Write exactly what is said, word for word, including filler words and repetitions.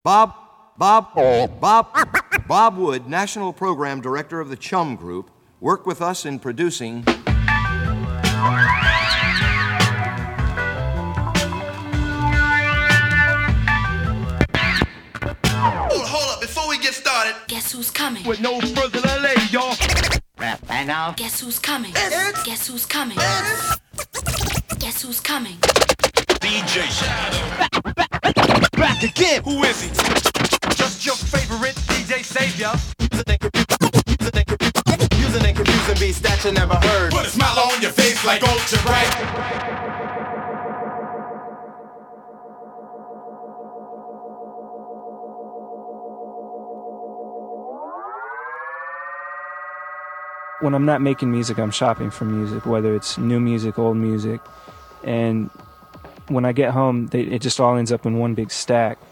Bob, Bob, Bob, Bob Wood, National Program Director of the Chum Group, worked with us in producing... Hold up, before we get started. Guess who's coming? With no further delay, y'all. Rap, and now. Guess who's coming? It's, Guess who's coming? It's, Guess who's coming? D J Shadow. Back, back, back again. Who is he? Just your favorite D J savior. Using and confusing beats that you never heard. Put a smile on your face like Ultra Bright. When I'm not making music, I'm shopping for music, whether it's new music, old music. And when I get home, they, it just all ends up in one big stack.